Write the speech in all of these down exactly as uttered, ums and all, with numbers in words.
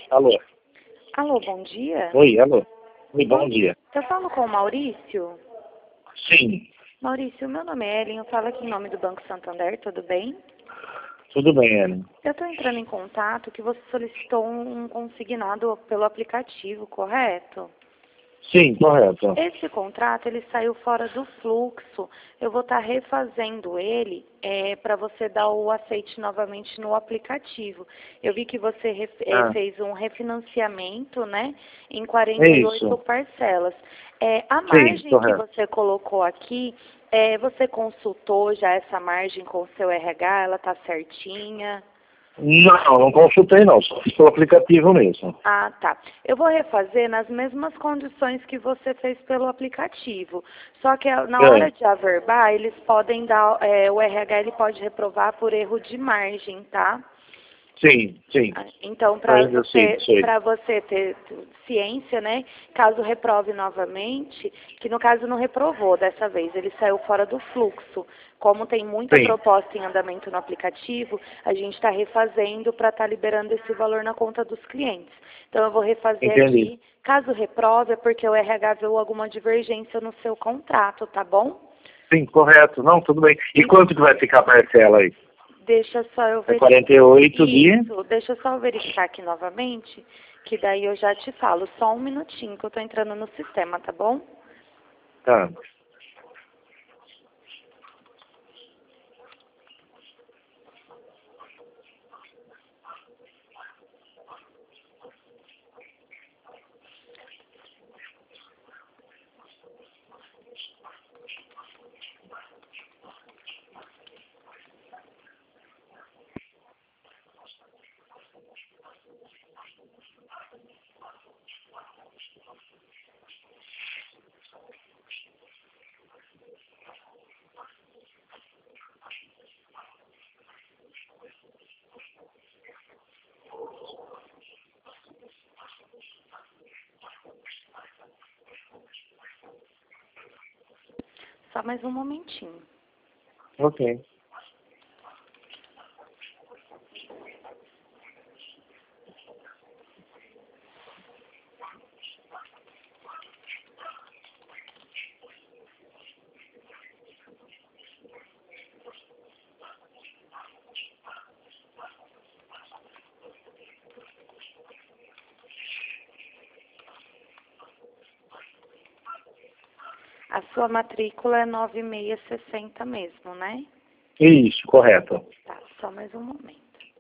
Alô? Alô, bom dia. Oi, alô? Oi, bom dia. Eu falo com o Maurício. Sim, Maurício, meu nome é Ellen, eu falo aqui em nome do Banco Santander, tudo bem? tudo bem, Ellen. Eu estou entrando em contato que você solicitou um consignado pelo aplicativo, correto? Sim, correto. Esse contrato, ele saiu fora do fluxo. Eu vou estar refazendo ele é, para você dar o aceite novamente no aplicativo. Eu vi que você ref- é, Ah, fez um refinanciamento, né, em é quarenta e oito isso. parcelas. É, a Sim, margem que correto. você colocou aqui, é, você consultou já essa margem com o seu R H? Ela está certinha? Não, não consultei não, só fiz pelo aplicativo mesmo. Ah, tá. Eu vou refazer nas mesmas condições que você fez pelo aplicativo. Só que a- na hora É, de averbar, eles podem dar, é, o R H ele pode reprovar por erro de margem, tá? sim, sim. Ah, Então, para Ainda sim, você, sei. para você ter ciência, né, caso reprove novamente, que no caso não reprovou dessa vez, ele saiu fora do fluxo. Como tem muita Sim, proposta em andamento no aplicativo, a gente está refazendo para estar liberando esse valor na conta dos clientes. Então, eu vou refazer entendi. aqui. Caso reprove, é porque o R H viu alguma divergência no seu contrato, tá bom? Sim, correto. Não, tudo bem. E E quanto que vai ficar a parcela aí? deixa só eu É verificar. quarenta e oito de... Isso, deixa eu só verificar aqui novamente, que daí eu já te falo. Só um minutinho que eu tô entrando no sistema, tá bom? Tá. Só mais um momentinho. Ok. A sua matrícula é nove seis seis zero mesmo, né? Isso, correto. Tá, só mais um momento.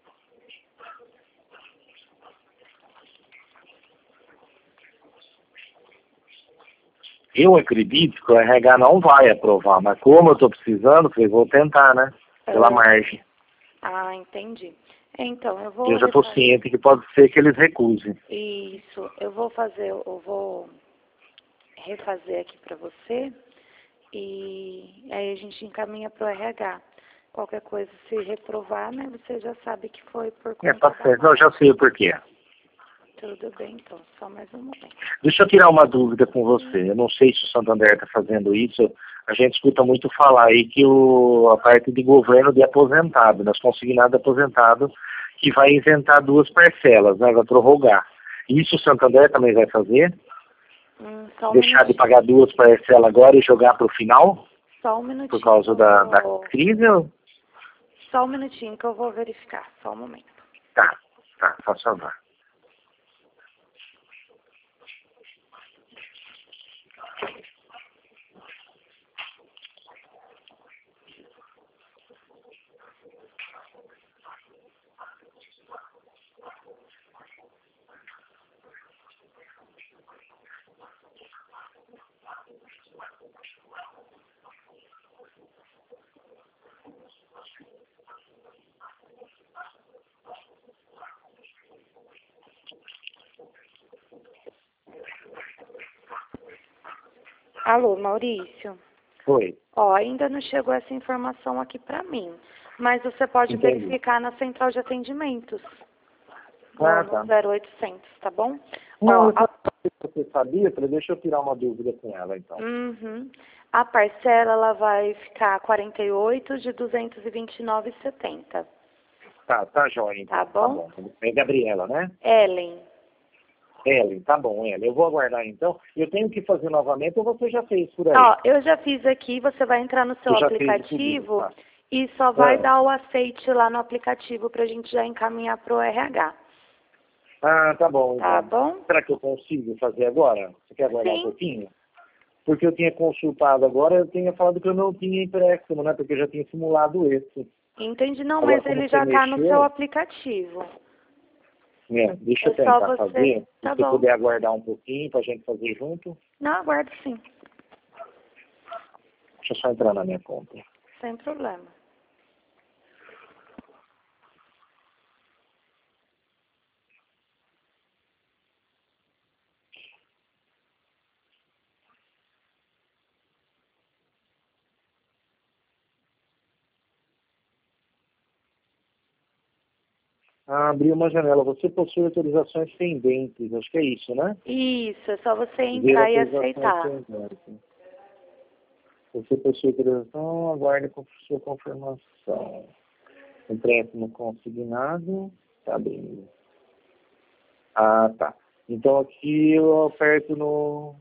Eu acredito que o R H não vai aprovar, mas como eu estou precisando, falei, vou tentar, né? Pela Ah, margem. ah, entendi. Então, eu vou Eu já estou refazer. ciente que pode ser que eles recusem. Isso, eu vou fazer, eu vou refazer aqui pra você. E aí a gente encaminha para o R H. Qualquer coisa, se reprovar, né, você já sabe que foi por É, conta tá da certo. Não, eu margem. já sei o porquê. Tudo bem, então, só mais um momento. Deixa eu tirar uma dúvida com você. Eu não sei se o Santander está fazendo isso. A gente escuta muito falar aí que o, a parte de governo de aposentado, nós consignado aposentado, que vai isentar duas parcelas, né? Vai prorrogar. Isso o Santander também vai fazer? Hum, só um Deixar de minutinho. pagar duas parcelas agora e jogar para o final? Só um Por minutinho que causa eu da, da vou. crise? Ou... Só um minutinho que eu vou verificar. Só um momento. Tá, tá, faz favor. Alô, Maurício. Foi, Ó, ainda não chegou essa informação aqui para mim. Mas você pode entendi. verificar na central de atendimentos. No, Ah, no tá. zero oitocentos, tá bom? Não, Ó, eu a só sabia que você sabia, falei, deixa eu tirar uma dúvida com ela, então. Uhum. A parcela ela vai ficar quarenta e oito de duzentos e vinte e nove e setenta, Tá, tá jóia, tá então. Tá bom? bom. É Gabriela, né? Ellen. Ellen, tá bom, Ellen. Eu vou aguardar então. Eu tenho que fazer novamente ou você já fez por aí? Ó, eu já fiz aqui, você vai entrar no seu Eu já aplicativo fiz tudo, tá. e só vai Ah. dar o aceite lá no aplicativo pra gente já encaminhar pro R H. Ah, tá bom. Tá Então. bom? Será que eu consigo fazer agora? Você quer aguardar um Sim. pouquinho? Porque eu tinha consultado agora, eu tinha falado que eu não tinha empréstimo, né? Porque eu já tinha simulado esse. Entendi, não, Agora, mas como ele você já tá no mexeu, seu aplicativo. é, deixa eu É só tentar você... fazer. Tá Se você bom. puder aguardar um pouquinho pra gente fazer junto. Não, aguardo sim. Deixa eu só entrar na minha conta. Sem problema. Ah, abriu uma janela. Você possui autorizações pendentes. Acho que é isso, né? Isso, é só você Ver entrar e autorizações aceitar. pendentes. Você possui autorização, aguarde com sua confirmação. Empréstimo consignado. Tá bem. Ah, tá. Então aqui eu aperto no...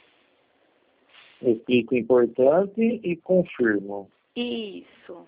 Eu clico em importante e confirmo. Isso.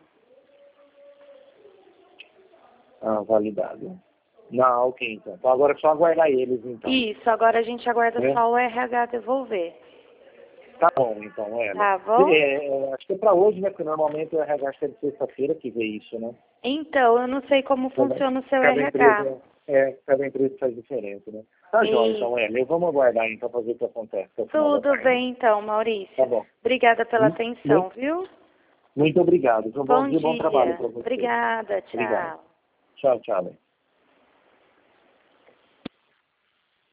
Ah, validado. Não, ok, então. Então agora é só aguardar eles, então. Isso, agora a gente aguarda É? só o R H devolver. Tá bom, então, Ela. Tá bom? É, é, acho que é pra hoje, né? Porque normalmente o R H acho que é de sexta-feira que vê isso, né? Então, eu não sei como Cada, funciona o seu cada R H. empresa, é, cada empresa faz diferente, né? Tá jóia, então, E Ela. Vamos aguardar, então, pra ver o que acontece até o final da tudo tarde. bem, então, Maurício. Tá bom. Obrigada pela Muito, atenção, viu? muito obrigado. Então, bom Bom dia e bom trabalho dia. pra você. Obrigada, Obrigado. tchau. Tchau, tchau.